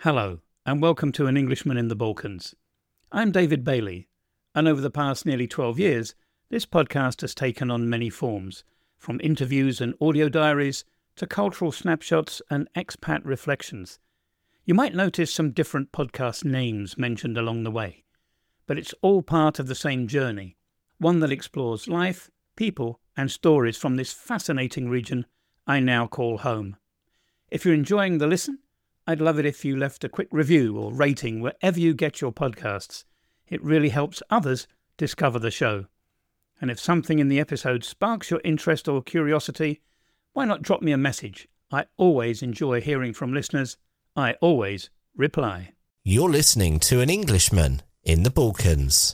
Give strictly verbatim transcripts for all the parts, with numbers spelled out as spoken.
Hello, and welcome to An Englishman in the Balkans. I'm David Bailey, and over the past nearly twelve years, this podcast has taken on many forms, from interviews and audio diaries to cultural snapshots and expat reflections. You might notice some different podcast names mentioned along the way, but it's all part of the same journey, one that explores life, people, and stories from this fascinating region I now call home. If you're enjoying the listen, I'd love it if you left a quick review or rating wherever you get your podcasts. It really helps others discover the show. And if something in the episode sparks your interest or curiosity, why not drop me a message? I always enjoy hearing from listeners. I always reply. You're listening to An Englishman in the Balkans.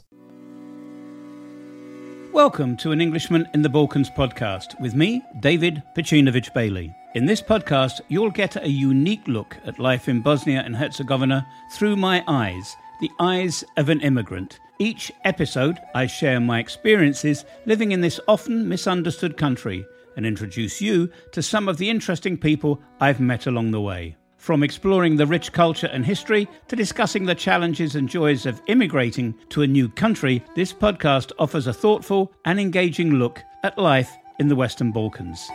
Welcome to An Englishman in the Balkans podcast with me, David Pecinovich Bailey. In this podcast, you'll get a unique look at life in Bosnia and Herzegovina through my eyes, the eyes of an immigrant. Each episode, I share my experiences living in this often misunderstood country and introduce you to some of the interesting people I've met along the way. From exploring the rich culture and history to discussing the challenges and joys of immigrating to a new country, this podcast offers a thoughtful and engaging look at life in the Western Balkans.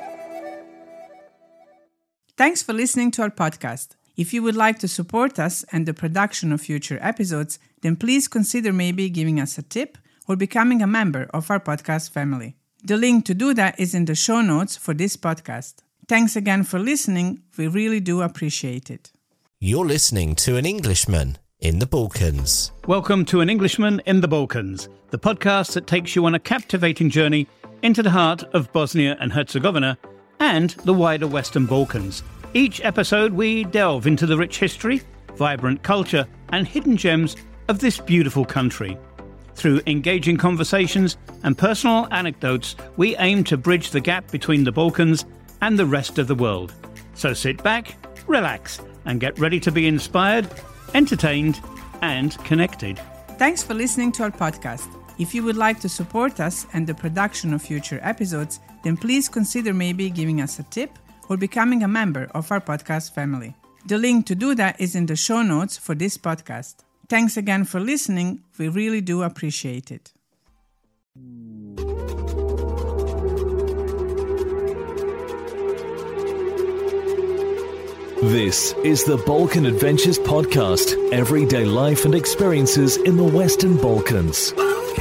Thanks for listening to our podcast. If you would like to support us and the production of future episodes, then please consider maybe giving us a tip or becoming a member of our podcast family. The link to do that is in the show notes for this podcast. Thanks again for listening. We really do appreciate it. You're listening to An Englishman in the Balkans. Welcome to An Englishman in the Balkans, the podcast that takes you on a captivating journey into the heart of Bosnia and Herzegovina and the wider Western Balkans. Each episode we delve into the rich history, vibrant culture and hidden gems of this beautiful country. Through engaging conversations and personal anecdotes, we aim to bridge the gap between the Balkans and the rest of the world. So sit back, relax, and get ready to be inspired, entertained, and connected. Thanks for listening to our podcast. If you would like to support us and the production of future episodes, then please consider maybe giving us a tip or becoming a member of our podcast family. The link to do that is in the show notes for this podcast. Thanks again for listening. We really do appreciate it. This is the Balkan Adventures Podcast, everyday life and experiences in the Western Balkans.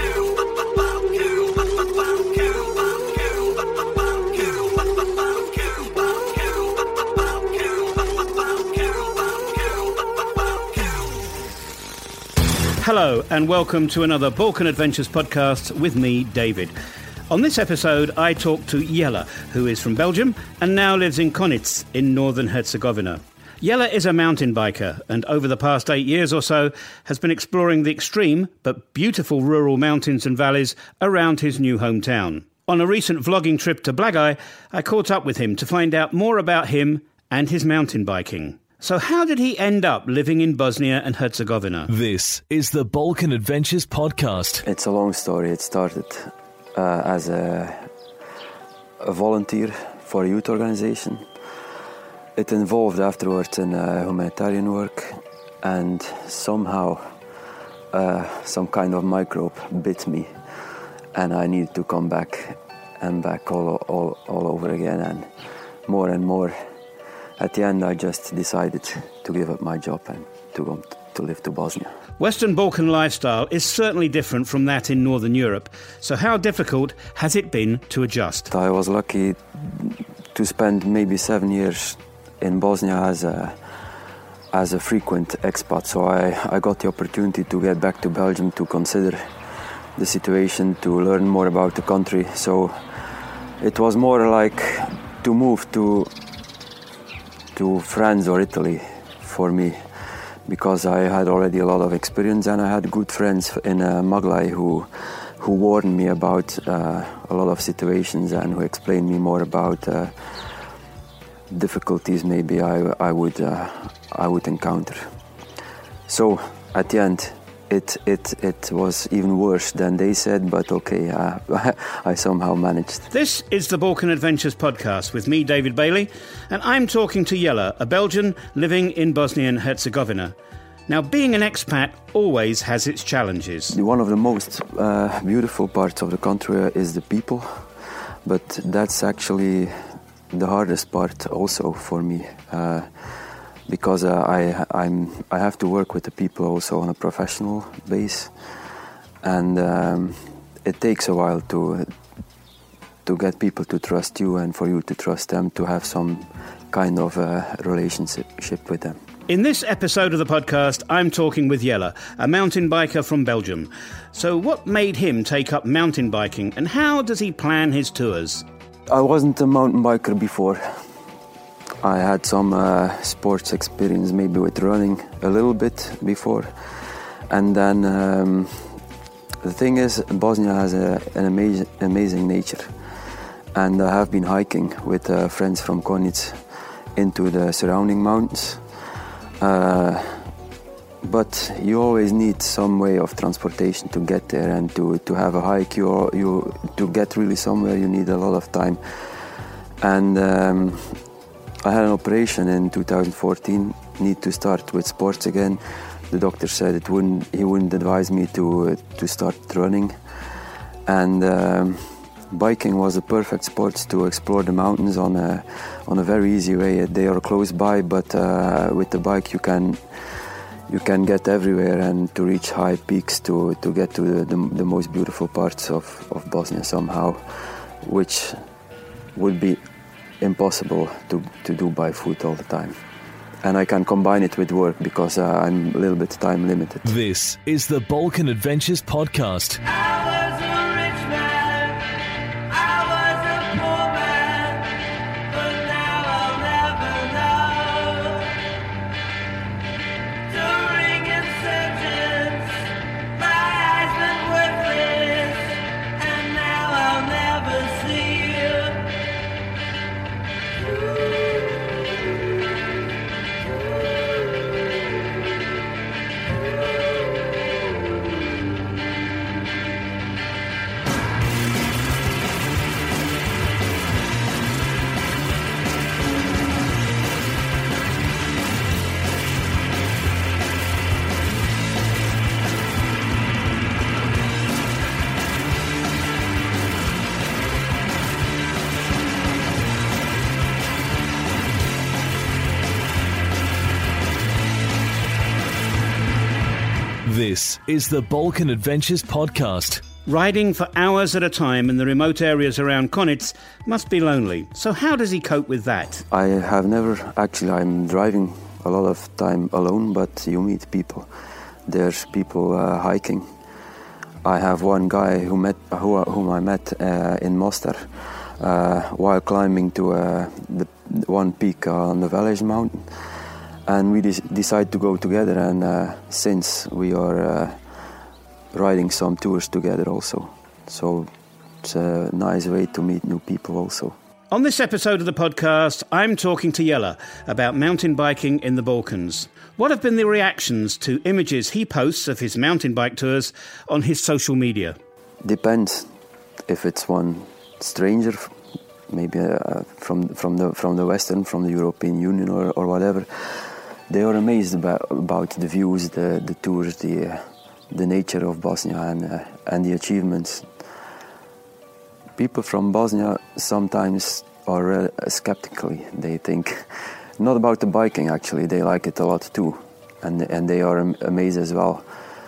Hello and welcome to another Balkan Adventures podcast with me, David. On this episode, I talk to Jelle, who is from Belgium and now lives in Konjic in northern Herzegovina. Jelle is a mountain biker and over the past eight years or so has been exploring the extreme but beautiful rural mountains and valleys around his new hometown. On a recent vlogging trip to Blagaj, I caught up with him to find out more about him and his mountain biking. So how did he end up living in Bosnia and Herzegovina? This is the Balkan Adventures Podcast. It's a long story. It started uh, as a, a volunteer for a youth organization. It involved afterwards in uh, humanitarian work, and somehow uh, some kind of microbe bit me, and I needed to come back and back all, all, all over again, and more and more. At the end, I just decided to give up my job and to go to live to Bosnia. Western Balkan lifestyle is certainly different from that in Northern Europe. So how difficult has it been to adjust? I was lucky to spend maybe seven years in Bosnia as a as a frequent expat. So I, I got the opportunity to get back to Belgium to consider the situation, to learn more about the country. So it was more like to move to to France or Italy for me, because I had already a lot of experience and I had good friends in uh, Maglaj who who warned me about uh, a lot of situations and who explained me more about uh, difficulties maybe I I would uh, I would encounter. So at the end, it it it was even worse than they said, but okay, uh, I somehow managed. This is the Balkan Adventures podcast with me, David Bailey, and I'm talking to Jelle, a Belgian living in Bosnia and Herzegovina. Now, being an expat always has its challenges. One of the most uh, beautiful parts of the country is the people, but that's actually the hardest part also for me. Uh, Because uh, I I'm I have to work with the people also on a professional base, and um, it takes a while to to get people to trust you and for you to trust them, to have some kind of a relationship with them. In this episode of the podcast, I'm talking with Jelle, a mountain biker from Belgium. So what made him take up mountain biking, and how does he plan his tours? I wasn't a mountain biker before. I had some uh, sports experience, maybe with running a little bit before. And then um, the thing is, Bosnia has a, an amazing, amazing nature. And I have been hiking with uh, friends from Konjic into the surrounding mountains. Uh, but you always need some way of transportation to get there, and to, to have a hike, you, you to get really somewhere, you need a lot of time. And um, I had an operation in two thousand fourteen, need to start with sports again. The doctor said it wouldn't, he wouldn't advise me to uh, to start running. And um, biking was a perfect sport to explore the mountains on a, on a very easy way. They are close by, but uh, with the bike you can you can get everywhere, and to reach high peaks, to, to get to the, the, the most beautiful parts of, of Bosnia somehow, which would be impossible to, to do by foot all the time. And I can combine it with work because uh, I'm a little bit time limited. This is the Balkan Adventures podcast. This is the Balkan Adventures podcast. Riding for hours at a time in the remote areas around Konjic must be lonely. So how does he cope with that? I have never, actually I'm driving a lot of time alone, but you meet people. There's people uh, hiking. I have one guy who met, who, whom I met uh, in Mostar uh, while climbing to uh, the one peak on the Velez mountain. And we de- decided to go together, and uh, since we are uh, riding some tours together also. So it's a nice way to meet new people also. On this episode of the podcast, I'm talking to Jelle about mountain biking in the Balkans. What have been the reactions to images he posts of his mountain bike tours on his social media? Depends if it's one stranger, maybe uh, from from the from the Western, from the European Union or, or whatever. They are amazed about, about the views, the, the tours, the uh, the nature of Bosnia, and uh, and the achievements. People from Bosnia sometimes are uh, skeptically. They think not about the biking. Actually, they like it a lot too, and and they are am- amazed as well.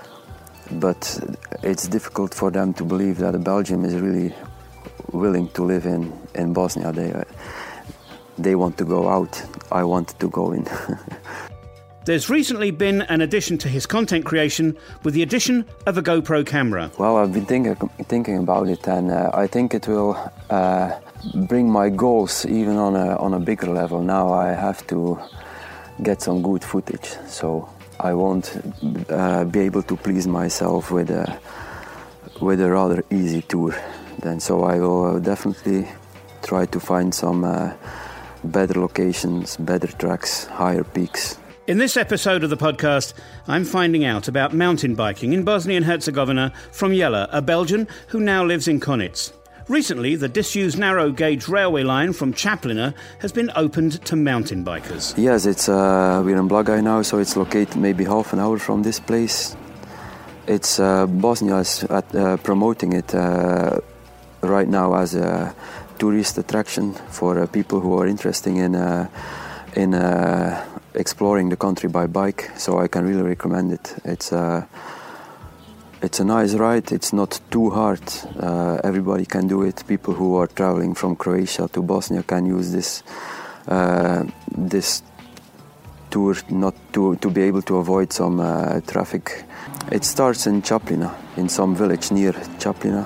But it's difficult for them to believe that Belgium is really willing to live in in Bosnia. They uh, they want to go out. I want to go in. There's recently been an addition to his content creation with the addition of a GoPro camera. Well, I've been thinking thinking about it, and uh, I think it will uh, bring my goals even on a on a bigger level. Now I have to get some good footage, so I won't uh, be able to please myself with a with a rather easy tour. Then, so I will definitely try to find some uh, better locations, better tracks, higher peaks. In this episode of the podcast, I'm finding out about mountain biking in Bosnia and Herzegovina from Jela, a Belgian who now lives in Konitz. Recently, the disused narrow-gauge railway line from Čapljina has been opened to mountain bikers. Yes, it's uh, we're in Blagaj now, so it's located maybe half an hour from this place. It's uh, Bosnia is at, uh, promoting it uh, right now as a tourist attraction for uh, people who are interested in uh, in uh, exploring the country by bike. So I can really recommend it. It's uh, it's a nice ride. It's not too hard. Uh, everybody can do it. People who are traveling from Croatia to Bosnia can use this uh, this tour not to to be able to avoid some uh, traffic. It starts in Čapljina, in some village near Čapljina,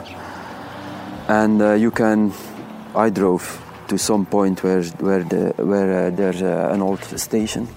and uh, you can. I drove to some point where where the where uh, there's uh, an old station.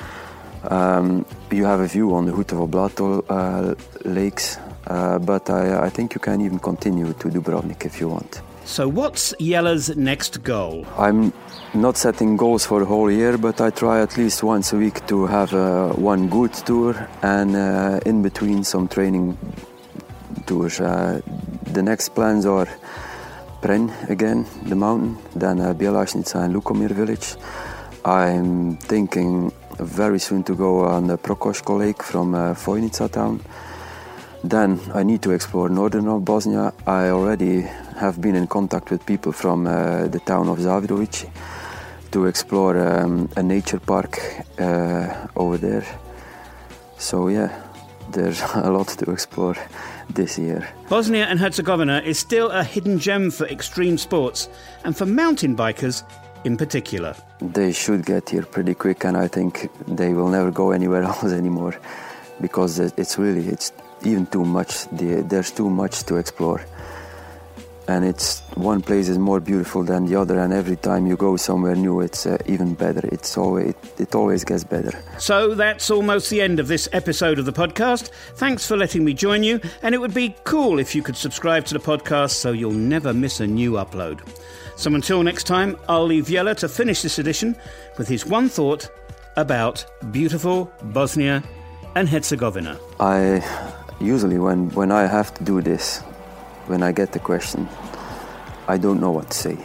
Um, you have a view on the Hutovo Blato uh, lakes, uh, but I, I think you can even continue to Dubrovnik if you want. So what's Jela's next goal? I'm not setting goals for the whole year, but I try at least once a week to have uh, one good tour and uh, in between some training tours. Uh, the next plans are Pren again, the mountain, then uh, Bjelašnica and Lukomir village. I'm thinking very soon to go on the Prokoško lake from uh, Vojnica town. Then I need to explore northern of Bosnia. I already have been in contact with people from uh, the town of Zavidović to explore um, a nature park uh, over there. So yeah, there's a lot to explore this year. Bosnia and Herzegovina is still a hidden gem for extreme sports and for mountain bikers in particular. They should get here pretty quick, and I think they will never go anywhere else anymore because it's really, it's even too much. There's too much to explore. And it's one place is more beautiful than the other, and every time you go somewhere new, it's uh, even better. It's always, it, it always gets better. So that's almost the end of this episode of the podcast. Thanks for letting me join you, and it would be cool if you could subscribe to the podcast so you'll never miss a new upload. So until next time, I'll leave Jela to finish this edition with his one thought about beautiful Bosnia and Herzegovina. I usually, when, when I have to do this, when I get the question, I don't know what to say.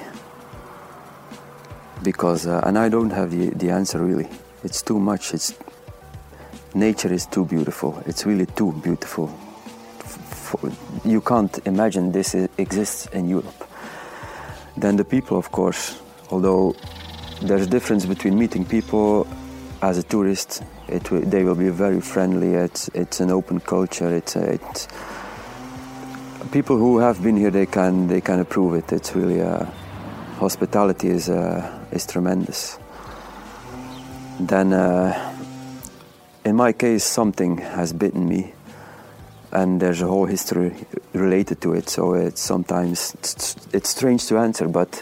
Because, uh, and I don't have the, the answer really. It's too much. It's nature is too beautiful. It's really too beautiful. F- f- you can't imagine this exists in Europe. Then the people, of course, although there's a difference between meeting people as a tourist, it w- they will be very friendly. It's it's an open culture. It's uh, it's people who have been here, they can they can approve it. It's really uh, hospitality is uh, is tremendous. Then, uh, in my case, something has bitten me, and there's a whole history related to it. So it's sometimes it's, it's strange to answer, but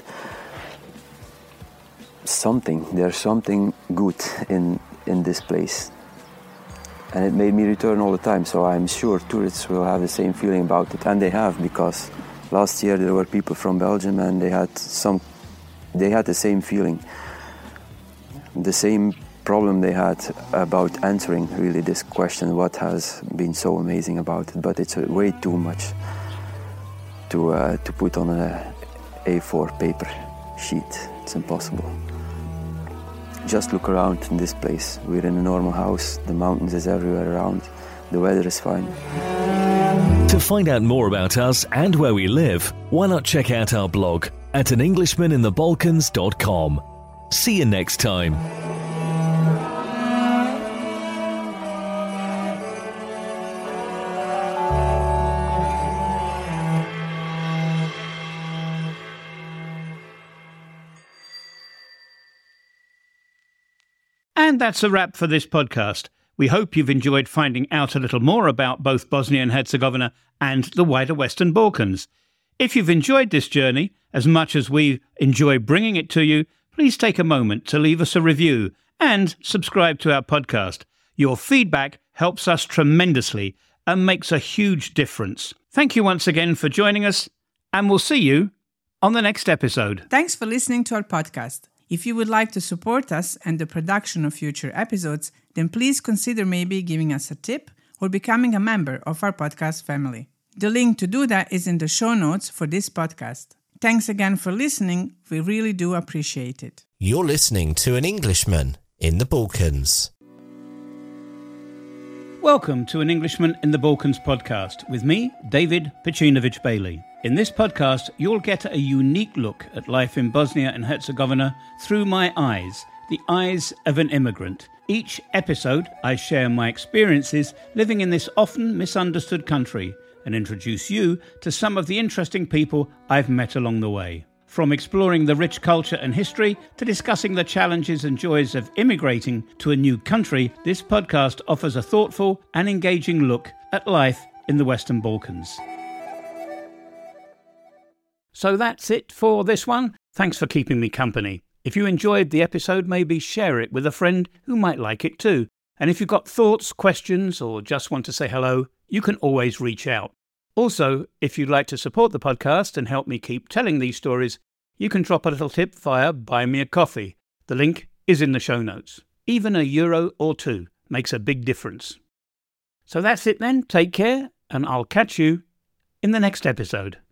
something there's something good in in this place. And it made me return all the time, so I'm sure tourists will have the same feeling about it, and they have, because last year there were people from Belgium and they had some, they had the same feeling, the same problem they had about answering really this question, what has been so amazing about it, but it's way too much to uh, to put on a A four paper sheet. It's impossible. Just look around in this place. We're in a normal house. The mountains is everywhere around. The weather is fine. To find out more about us and where we live, why not check out our blog at an englishman in the balkans dot com. See you next time. And that's a wrap for this podcast. We hope you've enjoyed finding out a little more about both Bosnia and Herzegovina and the wider Western Balkans. If you've enjoyed this journey as much as we enjoy bringing it to you, please take a moment to leave us a review and subscribe to our podcast. Your feedback helps us tremendously and makes a huge difference. Thank you once again for joining us, and we'll see you on the next episode. Thanks for listening to our podcast. If you would like to support us and the production of future episodes, then please consider maybe giving us a tip or becoming a member of our podcast family. The link to do that is in the show notes for this podcast. Thanks again for listening. We really do appreciate it. You're listening to An Englishman in the Balkans. Welcome to An Englishman in the Balkans podcast with me, David Pecinovich Bailey. In this podcast, you'll get a unique look at life in Bosnia and Herzegovina through my eyes, the eyes of an immigrant. Each episode, I share my experiences living in this often misunderstood country and introduce you to some of the interesting people I've met along the way. From exploring the rich culture and history to discussing the challenges and joys of immigrating to a new country, this podcast offers a thoughtful and engaging look at life in the Western Balkans. So that's it for this one. Thanks for keeping me company. If you enjoyed the episode, maybe share it with a friend who might like it too. And if you've got thoughts, questions, or just want to say hello, you can always reach out. Also, if you'd like to support the podcast and help me keep telling these stories, you can drop a little tip via Buy Me a Coffee. The link is in the show notes. Even a euro or two makes a big difference. So that's it then. Take care, and I'll catch you in the next episode.